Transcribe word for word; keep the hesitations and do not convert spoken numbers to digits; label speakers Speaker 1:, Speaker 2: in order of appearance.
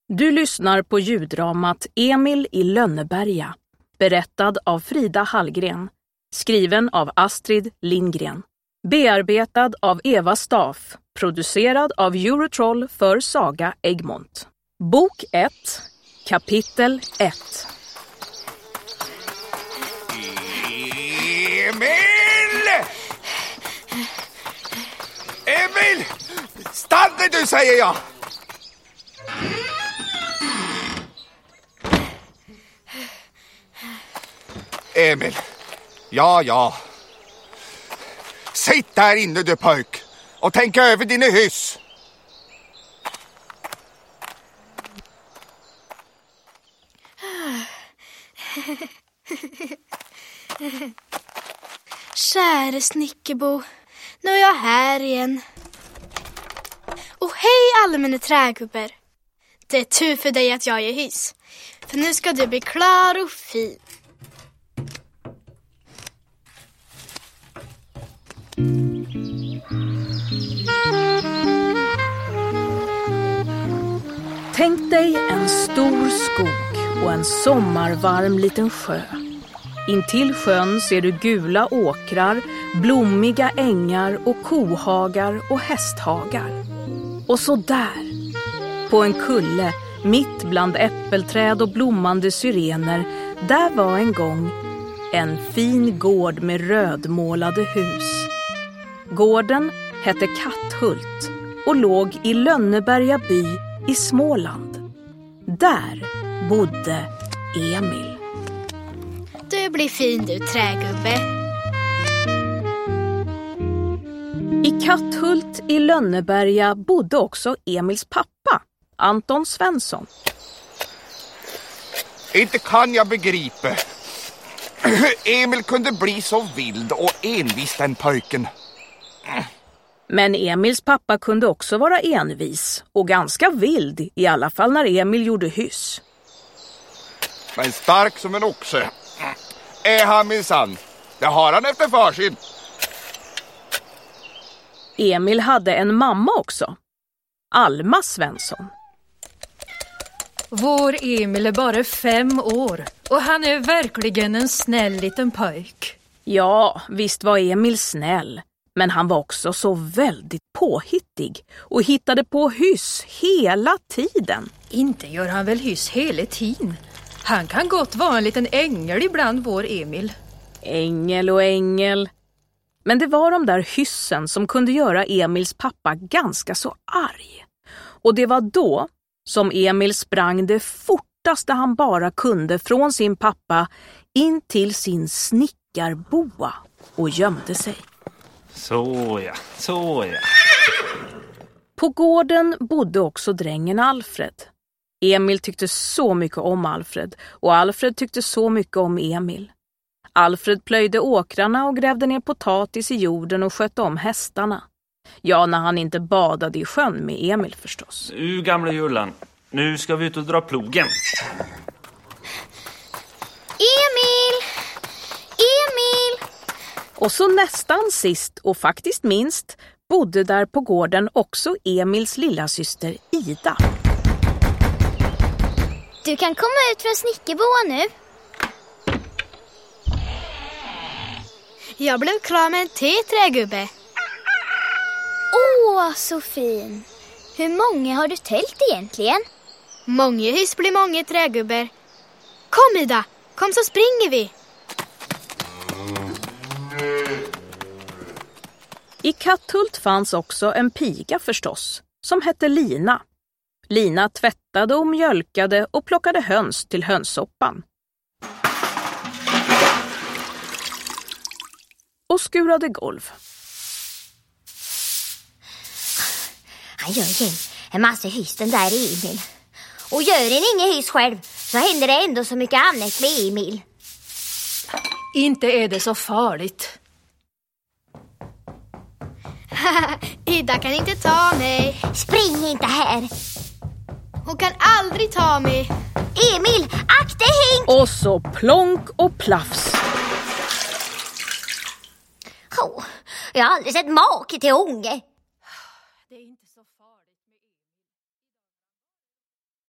Speaker 1: Du lyssnar på ljuddramat Emil i Lönneberga, berättad av Frida Hallgren, skriven av Astrid Lindgren, bearbetad av Eva Staff, producerad av Eurotroll för Saga Egmont. Bok ett, kapitel ett.
Speaker 2: Emil! Emil! Stanna du, säger jag! Emil, ja, ja. Sitt där inne du pojk och tänk över dina hyss.
Speaker 3: Käre Snickerbo, nu är jag här igen. Och hej alla mina trägubbar. Det är tur för dig att jag är hyss, för nu ska du bli klar och fin.
Speaker 1: Tänk dig en stor skog och en sommarvarm liten sjö. Intill sjön ser du gula åkrar, blommiga ängar och kohagar och hästhagar. Och så där, på en kulle, mitt bland äppelträd och blommande syrener, där var en gång en fin gård med rödmålade hus. Gården hette Katthult och låg i Lönneberga by i Småland. Där bodde Emil.
Speaker 3: Du blir fin du, trägubbe.
Speaker 1: I Katthult i Lönneberga bodde också Emils pappa, Anton Svensson.
Speaker 2: Inte kan jag begripa hur Emil kunde bli så vild och envis den pojken.
Speaker 1: Men Emils pappa kunde också vara envis och ganska vild, i alla fall när Emil gjorde hyss.
Speaker 2: Men stark som en oxe är han minsann. Det har han efter farsin.
Speaker 1: Emil hade en mamma också, Alma Svensson.
Speaker 4: Vår Emil är bara fem år och han är verkligen en snäll liten pojk.
Speaker 1: Ja, visst var Emil snäll. Men han var också så väldigt påhittig och hittade på hyss hela tiden.
Speaker 4: Inte gör han väl hyss hela tiden. Han kan gott vara en liten ängel ibland, vår Emil.
Speaker 1: Ängel och ängel. Men det var de där hyssen som kunde göra Emils pappa ganska så arg. Och det var då som Emil sprang det fortaste han bara kunde från sin pappa in till sin snickarboa och gömde sig.
Speaker 5: Så ja, så ja.
Speaker 1: På gården bodde också drängen Alfred. Emil tyckte så mycket om Alfred och Alfred tyckte så mycket om Emil. Alfred plöjde åkrarna och grävde ner potatis i jorden och skötte om hästarna. Ja, när han inte badade i sjön med Emil förstås.
Speaker 5: Du gamla Jullan, nu ska vi ut och dra plogen.
Speaker 3: Emil! Emil!
Speaker 1: Och så nästan sist och faktiskt minst bodde där på gården också Emils lilla syster Ida.
Speaker 3: Du kan komma ut från snickerboa nu. Jag blev klar med en te-trägubbe.
Speaker 6: Åh, så fin. Hur många har du tält egentligen?
Speaker 3: Många hus blir många trägubbar. Kom Ida, kom så springer vi.
Speaker 1: I Katthult fanns också en piga förstås, som hette Lina. Lina tvättade och mjölkade och plockade höns till hönssoppan. Och skurade golv.
Speaker 6: Han gör ju en massa hyss den där Emil. Och gör en ingen hyss själv så händer det ändå så mycket annat med Emil.
Speaker 4: Inte är det så farligt.
Speaker 3: Ida kan inte ta mig.
Speaker 6: Spring inte här.
Speaker 3: Hon kan aldrig ta mig.
Speaker 6: Emil, akta Hink!
Speaker 1: Och så plonk och plafs.
Speaker 6: Oh, jag har aldrig sett make till unge.
Speaker 4: Det är inte